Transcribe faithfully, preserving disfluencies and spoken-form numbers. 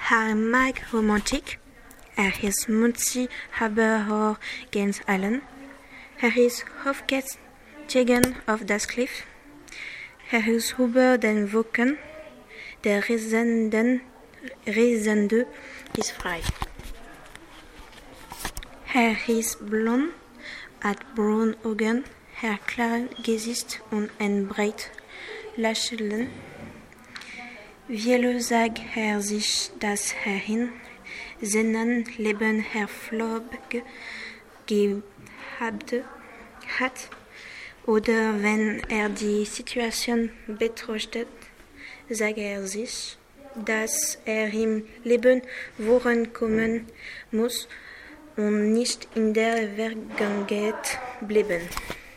Er mag Romantik. Er ist mutig, aber auch ganz allen. Er ist aufgestiegen auf das Kliff. Er ist über den Wolken. Der Reisende, Reisende ist frei. Er ist blond, hat braune Augen, ein klares Gesicht und ein breites Lächeln. Wie sagt er sich, dass er in seinem Leben Erfolg gehabt hat? Oder wenn er die Situation betrachtet, sagt er sich, dass er im Leben vorankommen muss und nicht in der Vergangenheit bleiben.